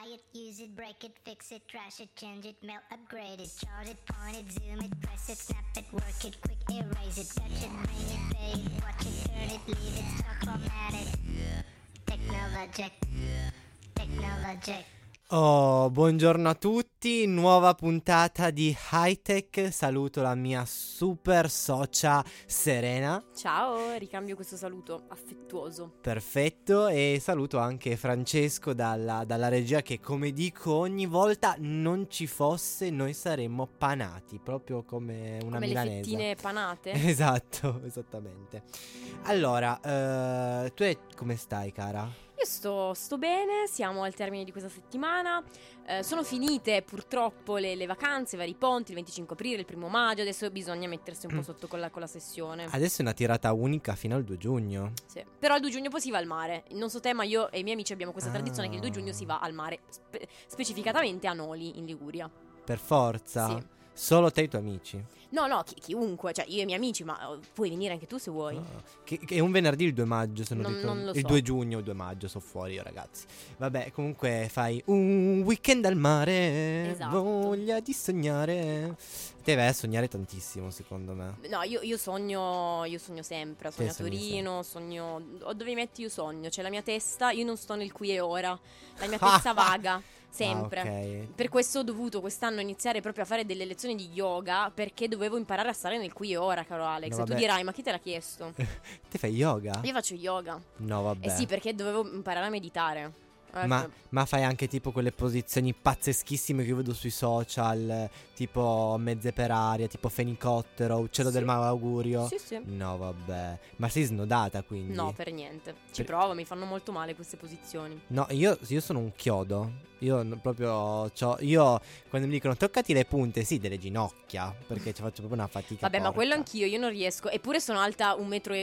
it, use it, break it, fix it, trash it, change it, melt, upgrade it, chart it, point it, zoom it, press it, snap it, work it, quick erase it, touch it, bring it, pay it, watch it, turn it, leave it, stop, format it. Technologic. Oh, buongiorno a tutti, nuova puntata di High Tech. Saluto la mia super socia Serena. Ciao, ricambio questo saluto affettuoso. Perfetto, e saluto anche Francesco dalla regia che, come dico ogni volta, non ci fosse noi saremmo panati, proprio come una come milanese. Le fettine panate. Esatto, esattamente. Allora, tu come stai, cara? Io sto bene, siamo al termine di questa settimana, sono finite purtroppo le vacanze, i vari ponti, il 25 aprile, il 1 maggio, adesso bisogna mettersi un po' sotto con la sessione. Adesso è una tirata unica fino al 2 giugno. Sì. Però il 2 giugno poi si va al mare, non so te ma io e i miei amici abbiamo questa tradizione che il 2 giugno si va al mare, specificatamente a Noli in Liguria. Per forza? Sì. Solo te e i tuoi amici? No, chiunque, cioè io e i miei amici, ma puoi venire anche tu se vuoi. Che è un venerdì il 2 maggio, se non ricordo. Non lo so. Il 2 giugno o il 2 maggio, sono fuori io, ragazzi. Vabbè, comunque fai un weekend al mare. Esatto. Voglia di sognare. Te vai a sognare tantissimo, secondo me. No, io sogno sempre, sogno a sogni Torino, sogno... Dove mi metti io sogno, c'è la mia testa, io non sto nel qui e ora, la mia testa vaga, sempre. Okay. Per questo ho dovuto quest'anno iniziare proprio a fare delle lezioni di yoga, perché dovevo imparare a stare nel qui e ora, caro Alex. No, e tu vabbè. dirai, ma chi te l'ha chiesto? Te fai yoga? Io faccio yoga. No, vabbè. Eh sì, perché dovevo imparare a meditare. Ma fai anche tipo quelle posizioni pazzeschissime che io vedo sui social, tipo mezze per aria, tipo fenicottero, uccello Sì. del malaugurio. Sì. No, vabbè. Ma sei snodata, quindi? No, per niente. Ci provo, mi fanno molto male queste posizioni. No, io sono un chiodo. Proprio io quando mi dicono toccati le punte, sì, delle ginocchia, perché ci faccio proprio una fatica. Vabbè, ma porca. quello anch'io, io non riesco. Eppure sono alta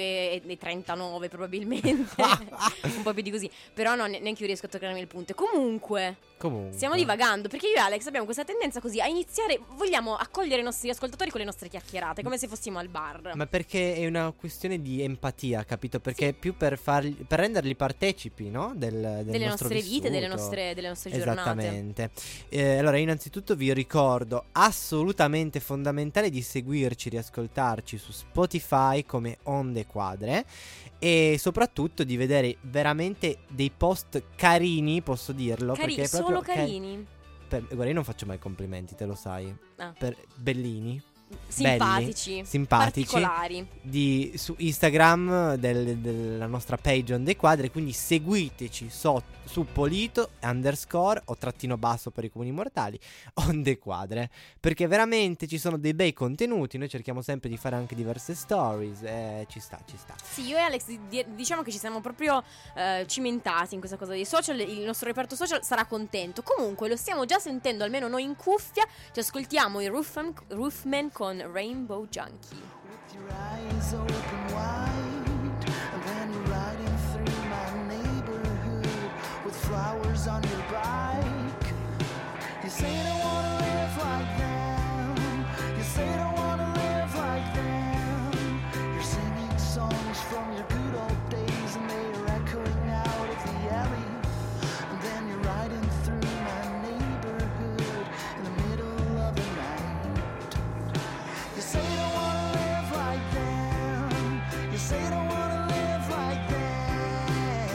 1,39 m probabilmente. Un po' più di così. Però no, neanche io riesco a toccarmi le punte. Comunque, stiamo divagando, perché io e Alex abbiamo questa tendenza così a iniziare. Vogliamo accogliere i nostri ascoltatori con le nostre chiacchierate, come se fossimo al bar. Ma perché è una questione di empatia, capito? Perché è più per renderli partecipi, no? Del delle nostro nostre vite, delle vissuto. nostre giornate. Esattamente. Allora, innanzitutto vi ricordo assolutamente fondamentale di seguirci, riascoltarci su Spotify come Onde Quadre e soprattutto di vedere veramente dei post carini, posso dirlo, perché è proprio solo carini. guarda, io non faccio mai complimenti, te lo sai. Ah. Bellini. Simpatici, belli, simpatici, particolari. Su Instagram della nostra page Onde Quadre, quindi seguiteci su Polito _ o trattino basso per i comuni mortali Onde Quadre, perché veramente ci sono dei bei contenuti. Noi cerchiamo sempre di fare anche diverse stories, ci sta. Sì, io e Alex diciamo che ci siamo proprio cimentati in questa cosa dei social. Il nostro reparto social sarà contento. Comunque lo stiamo già sentendo, almeno noi in cuffia. Ci ascoltiamo i Roofman con Rainbow Junkie. With your eyes open wide, and then you're riding through my neighborhood with flowers on your bike. You say you don't wanna live like them. You say you don't wanna live like them. You're singing songs from your good old days, and they're echoing out of the alley. And then you're riding through my neighborhood in the middle of the night. You say you don't wanna live like them. You say you don't wanna live like them.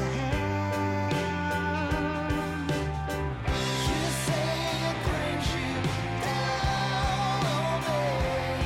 You say it brings you down, oh babe.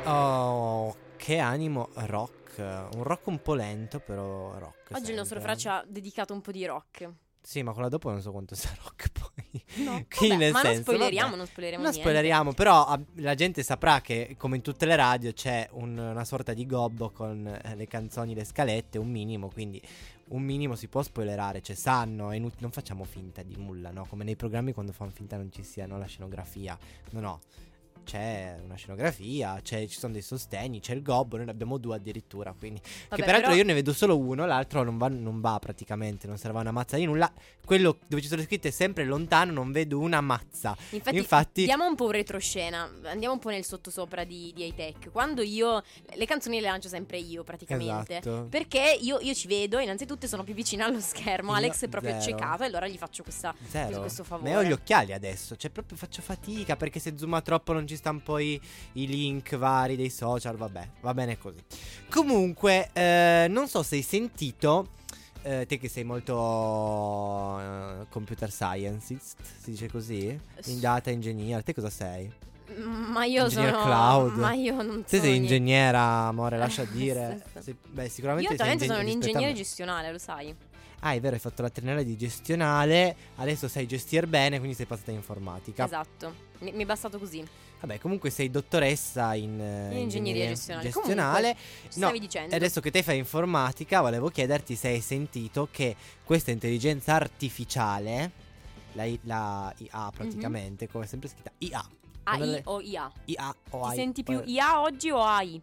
Oh, che animo rock. Un rock un po' lento, però rock. Oggi il nostro Fra ci ha dedicato un po' di rock. Sì, ma quella dopo non so quanto sia rock poi. No, Quindi vabbè, nel ma senso, non spoileriamo, vabbè. non spoileriamo Non niente. spoileriamo, però la gente saprà che come in tutte le radio c'è una sorta di gobbo con le canzoni, le scalette, un minimo, quindi un minimo si può spoilerare, cioè sanno, è non facciamo finta di nulla, no? Come nei programmi quando fanno finta non ci sia, no? La scenografia, no. C'è una scenografia, ci sono dei sostegni, c'è il gobbo, noi ne abbiamo 2 addirittura, quindi Vabbè, che peraltro però... io ne vedo solo uno, l'altro non va praticamente, non serve una mazza di nulla. Quello dove ci sono scritte sempre lontano, non vedo una mazza. Infatti diamo un po' un retroscena, andiamo un po' nel sottosopra di high-tech. Quando io le canzoni le lancio sempre io praticamente, esatto. Perché io ci vedo, innanzitutto sono più vicina allo schermo. Io Alex è proprio zero. ciecato, e allora gli faccio questo favore. Ma ho gli occhiali adesso, cioè proprio faccio fatica, perché se zooma troppo non ci stanno poi i link vari dei social, vabbè, va bene così. Comunque, non so se hai sentito, te che sei molto computer scientist, si dice così? In data engineer, te cosa sei? Ma io Engineer sono cloud. Ma io non Te sono sei niente. ingegnera, amore, lascia dire. Sì. Beh, sicuramente Io attualmente sono un rispetto a ingegnere me. gestionale, lo sai. Ah, è vero, hai fatto la triennale di gestionale, adesso sai gestire bene, quindi sei passata in informatica. Esatto, mi è bastato così. Vabbè, comunque sei dottoressa in ingegneria gestionale. gestionale. Comunque, stavi dicendo. E adesso che te fai informatica, volevo chiederti se hai sentito che questa intelligenza artificiale, la IA praticamente, come è sempre scritta IA. AI o IA? IA o Ti AI. senti più IA oggi o AI?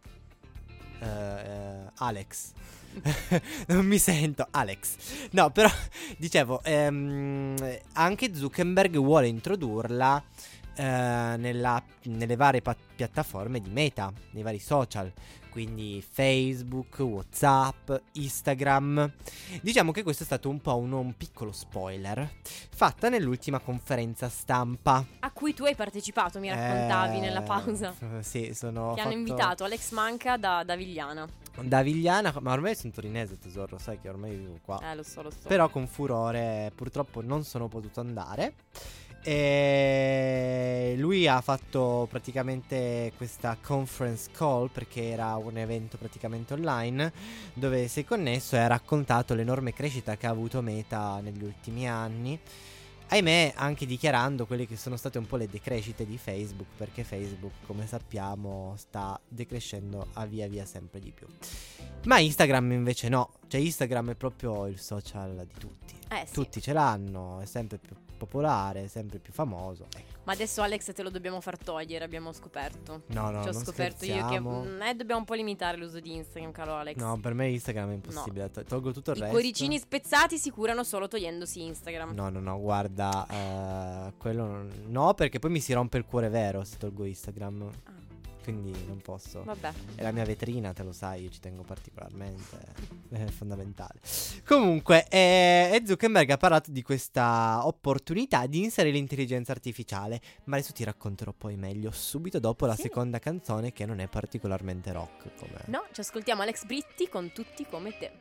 Alex. Non mi sento Alex. No, però dicevo, anche Zuckerberg vuole introdurla nelle varie piattaforme di Meta, nei vari social, quindi Facebook, WhatsApp, Instagram. Diciamo che questo è stato un po' un piccolo spoiler fatta nell'ultima conferenza stampa A cui tu hai partecipato, mi raccontavi nella pausa. Sì, sono Ti hanno invitato Alex Manca da Vigliana. da Vigliana, ma ormai sono torinese, tesoro, sai che ormai vivo qua. Lo so. Però con furore purtroppo non sono potuto andare. E lui ha fatto praticamente questa conference call, perché era un evento praticamente online, dove si è connesso e ha raccontato l'enorme crescita che ha avuto Meta negli ultimi anni. Ahimè, anche dichiarando quelle che sono state un po' le decrescite di Facebook, perché Facebook, come sappiamo, sta decrescendo a via sempre di più. Ma Instagram invece no, cioè Instagram è proprio il social di tutti. Sì. Tutti ce l'hanno, è sempre più popolare, sempre più famoso. Ecco. Ma adesso Alex te lo dobbiamo far togliere, abbiamo scoperto. No, Ci ho non scoperto scherziamo. io che dobbiamo un po' limitare l'uso di Instagram, caro Alex. No, per me Instagram è impossibile. Tolgo tutto il I resto. cuoricini spezzati si curano solo togliendosi Instagram. No, guarda, quello no, perché poi mi si rompe il cuore vero se tolgo Instagram. Quindi non posso. Vabbè. È la mia vetrina, te lo sai, io ci tengo particolarmente. È fondamentale. Comunque, Zuckerberg ha parlato di questa opportunità di inserire l'intelligenza artificiale. Ma adesso ti racconterò poi meglio, subito dopo la seconda canzone, che non è particolarmente rock come... No, ci ascoltiamo Alex Britti con Tutti come te.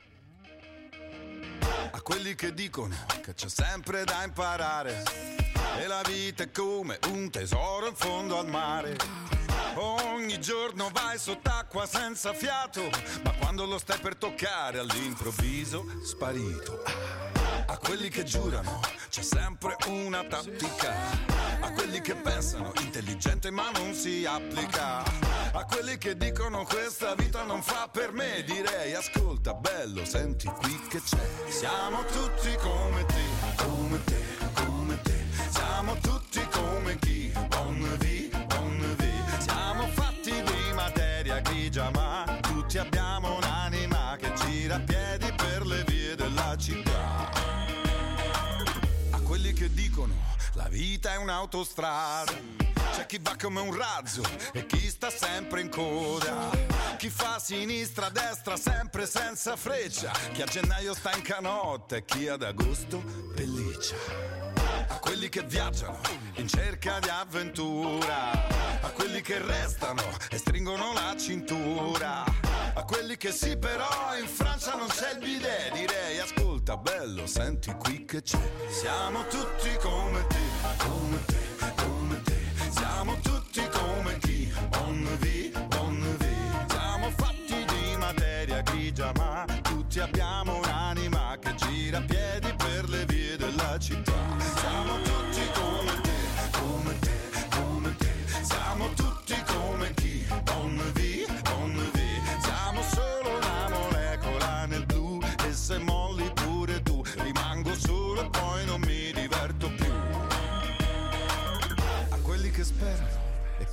A quelli che dicono che c'è sempre da imparare e la vita è come un tesoro in fondo al mare. Ogni giorno vai sott'acqua senza fiato, ma quando lo stai per toccare all'improvviso sparito. A quelli che giurano c'è sempre una tattica, a quelli che pensano intelligente ma non si applica, a quelli che dicono questa vita non fa per me, direi ascolta bello, senti qui che c'è. Siamo tutti come te, come te, come te. Siamo tutti come chi, bon vie, bon vie. Siamo fatti di materia grigia ma tutti abbiamo un'anima che gira a piedi per le vie della città. A quelli che dicono la vita è un'autostrada, c'è chi va come un razzo e chi sta sempre in coda, chi fa a sinistra, a destra, sempre senza freccia, chi a gennaio sta in canotta e chi ad agosto pelliccia. A quelli che viaggiano in cerca di avventura, a quelli che restano e stringono la cintura, a quelli che sì però in Francia non c'è il bidet, direi ascolta bello, senti qui che c'è. Siamo tutti come te, come te, come te. Siamo tutti come chi, bon vie, bon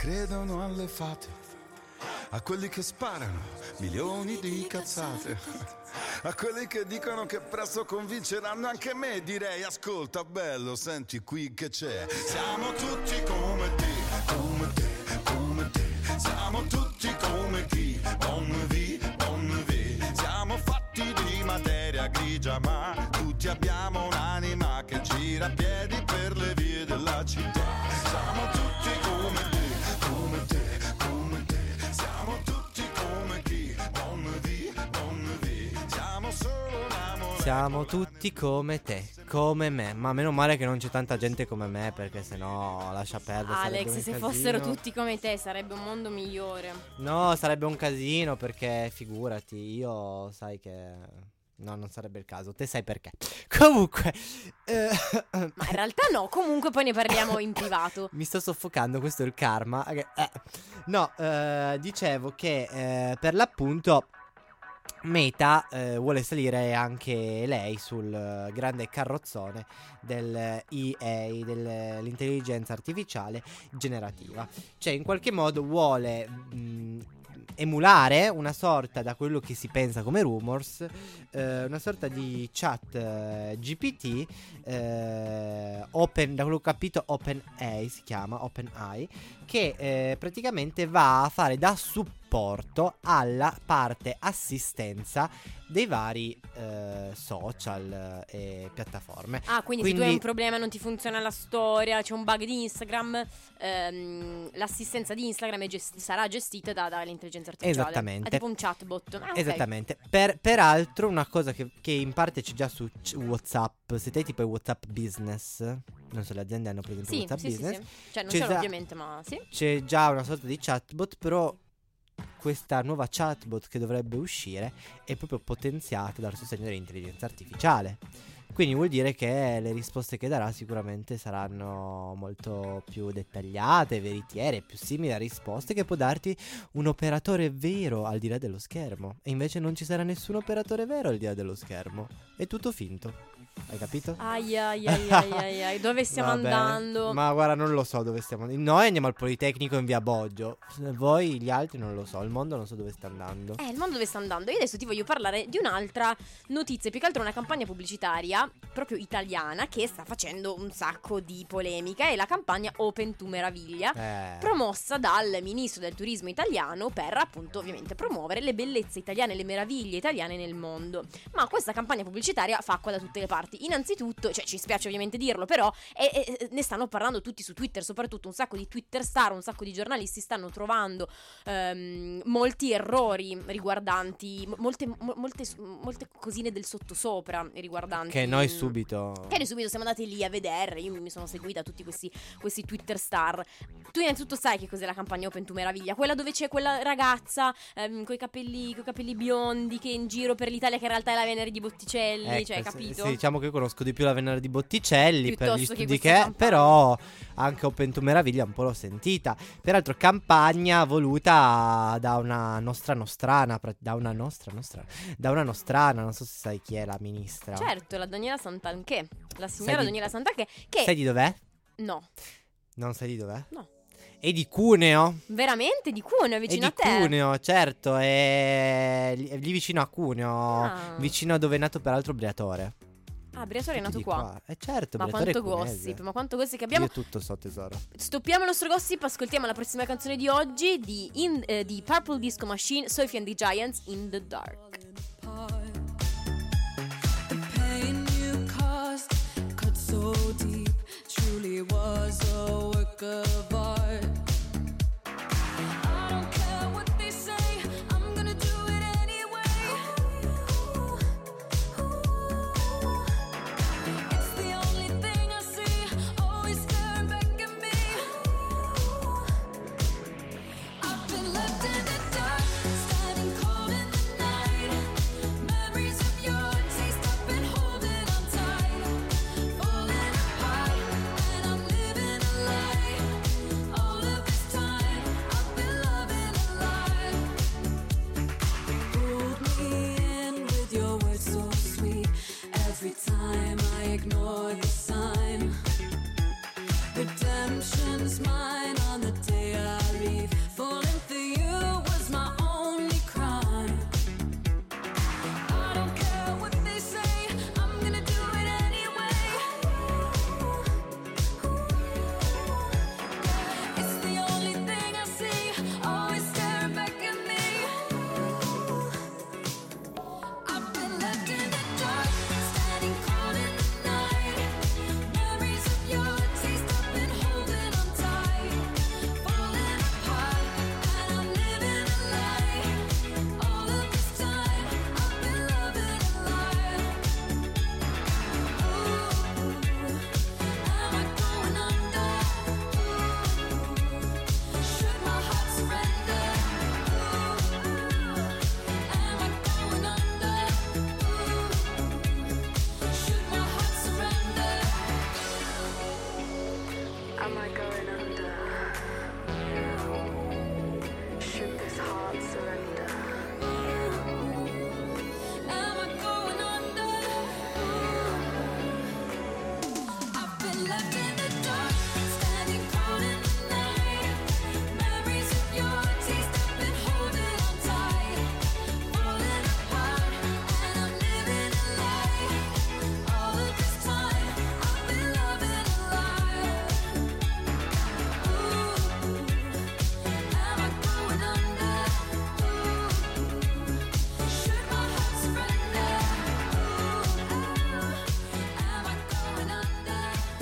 credono alle fate, a quelli che sparano milioni di cazzate, a quelli che dicono che presto convinceranno anche me. Direi ascolta bello, senti qui che c'è. Siamo tutti come te, come te, come te. Siamo tutti come chi, bon vie, bon vie. Siamo fatti di materia grigia, ma tutti abbiamo un'anima che gira a piedi per le vie della città. Siamo tutti come te, come te, come te. Siamo tutti come chi, bon vie, bon vie. Siamo solo una molecola. Siamo tutti come te, come me. Ma meno male che non c'è tanta gente come me, perché sennò lascia perdere. Alex, se fossero tutti come te sarebbe un mondo migliore. No, sarebbe un casino, perché figurati, io sai che... No, non sarebbe il caso, te sai perché. Comunque ma in realtà no, comunque poi ne parliamo in privato. Mi sto soffocando, questo è il karma. No, dicevo che per l'appunto Meta vuole salire anche lei sul grande carrozzone del EA, dell'intelligenza artificiale generativa. Cioè in qualche modo vuole emulare una sorta, da quello che si pensa come rumors, una sorta di chat GPT open, da quello che ho capito OpenAI si chiama, OpenAI, che praticamente va a fare da supporto alla parte assistenza dei vari social e piattaforme. Ah, quindi se tu hai un problema, non ti funziona la storia, c'è un bug di Instagram, l'assistenza di Instagram sarà gestita dall'intelligenza artificiale. Esattamente. È tipo un chatbot. Okay. Esattamente. Peraltro una cosa che in parte c'è già su WhatsApp, se te tipo i WhatsApp Business, non so, le aziende hanno presente WhatsApp Business. Sì. Cioè non c'è solo già, ovviamente, ma sì. C'è già una sorta di chatbot, però questa nuova chatbot che dovrebbe uscire è proprio potenziata dal sostegno dell'intelligenza artificiale. Quindi vuol dire che le risposte che darà sicuramente saranno molto più dettagliate, veritiere, più simili a risposte che può darti un operatore vero al di là dello schermo. E invece non ci sarà nessun operatore vero al di là dello schermo. È tutto finto. Hai capito? Ai, dove stiamo andando? Ma guarda, non lo so dove stiamo andando. Noi andiamo al Politecnico in via Boggio. Voi gli altri non lo so. Il mondo non so dove sta andando. Il mondo dove sta andando. Io adesso ti voglio parlare di un'altra notizia, più che altro una campagna pubblicitaria proprio italiana che sta facendo un sacco di polemica. È la campagna Open to Meraviglia, promossa dal ministro del turismo italiano per appunto ovviamente promuovere le bellezze italiane, le meraviglie italiane nel mondo. Ma questa campagna pubblicitaria fa acqua da tutte le parti. Innanzitutto, cioè ci spiace ovviamente dirlo, però ne stanno parlando tutti su Twitter, soprattutto un sacco di Twitter star, un sacco di giornalisti stanno trovando molti errori riguardanti molte cosine del sottosopra riguardanti che noi subito siamo andati lì a vedere. Io mi sono seguita tutti questi Twitter star. Tu innanzitutto sai che cos'è la campagna Open to Meraviglia? Quella dove c'è quella ragazza coi capelli biondi che è in giro per l'Italia, che in realtà è la Venere di Botticelli, ecco, cioè, capito? Sì, diciamo che io conosco di più la Venere di Botticelli piuttosto per gli studi che però anche Open to Meraviglia un po' l'ho sentita. Peraltro campagna voluta da una nostrana, non so se sai chi è la ministra. Certo, la Daniela Santanchè, la signora Daniela Santanchè, che... Sai di dov'è? No. Non sai di dov'è? No. È di Cuneo. Veramente? Di Cuneo, vicino a te? È di Cuneo, certo, è lì vicino a Cuneo, vicino a dove è nato peraltro Briatore. Briatore è nato qua. Certo, ma Briatore quanto gossip che abbiamo. Io tutto so, tesoro. Stoppiamo il nostro gossip, ascoltiamo la prossima canzone di oggi di Purple Disco Machine, Sophie and the Giants, In the Dark. The pain you caused cut so deep, truly was a work of art. I don't care what they say, I'm gonna do it anyway. It's the only thing I see, always staring back at me. I've been left in the dark, standing cold in the night. Memories of your taste, I've been holding on tight, falling apart. Am I going under? Should this heart surrender? Am I going under? I've been left in the dark, standing cold in the night. Memories of your taste have been holding on tight, falling apart, and I'm living a lie. All of this time, I've been loving a lie. Ooh, am I going under? Should my heart surrender? Am I going under?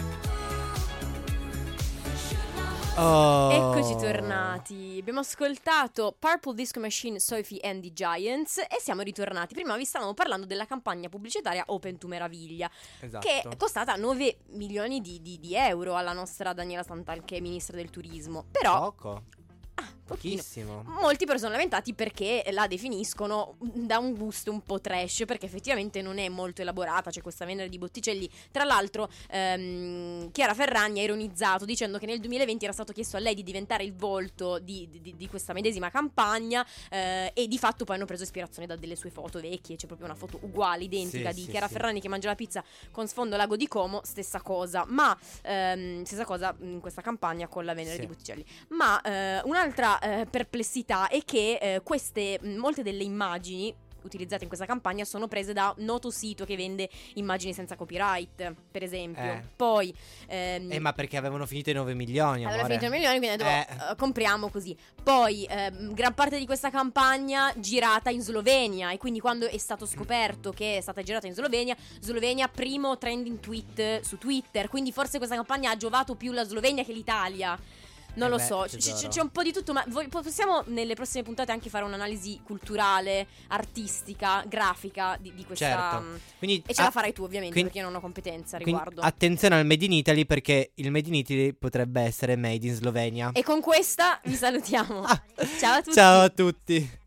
Should my heart Oh. Eccoci tornati. Abbiamo ascoltato Purple Disco Machine, Sophie and the Giants e siamo ritornati. Prima vi stavamo parlando della campagna pubblicitaria Open to Meraviglia, Esatto. che è costata 9 milioni di euro alla nostra Daniela Santal, che è ministra del turismo. Però Poco. pochino. Pochissimo. Molti però sono lamentati perché la definiscono da un gusto un po' trash, perché effettivamente non è molto elaborata, c'è questa Venere di Botticelli. Tra l'altro Chiara Ferragni ha ironizzato dicendo che nel 2020 era stato chiesto a lei di diventare il volto di questa medesima campagna, e di fatto poi hanno preso ispirazione da delle sue foto vecchie. C'è proprio una foto uguale, identica, Sì, di sì, Chiara sì. Ferragni che mangia la pizza con sfondo Lago di Como, stessa cosa, ma stessa cosa in questa campagna con la Venere Sì. di Botticelli. Ma un'altra perplessità è che molte delle immagini utilizzate in questa campagna sono prese da un noto sito che vende immagini senza copyright, per esempio. Poi Ma perché avevano finito i 9 milioni, aveva amore. finito i milioni, quindi hanno detto, compriamo così. Poi gran parte di questa campagna girata in Slovenia, e quindi quando è stato scoperto che è stata girata in Slovenia primo trending tweet su Twitter, quindi forse questa campagna ha giovato più la Slovenia che l'Italia. Non lo so, c'è un po' di tutto, ma possiamo nelle prossime puntate anche fare un'analisi culturale, artistica, grafica di questa. Certo. Quindi, E ce la farai tu, ovviamente, quindi- perché io non ho competenza a Quindi riguardo. attenzione al Made in Italy, perché il Made in Italy potrebbe essere Made in Slovenia. E con questa vi salutiamo. Ciao a tutti. Ciao a tutti.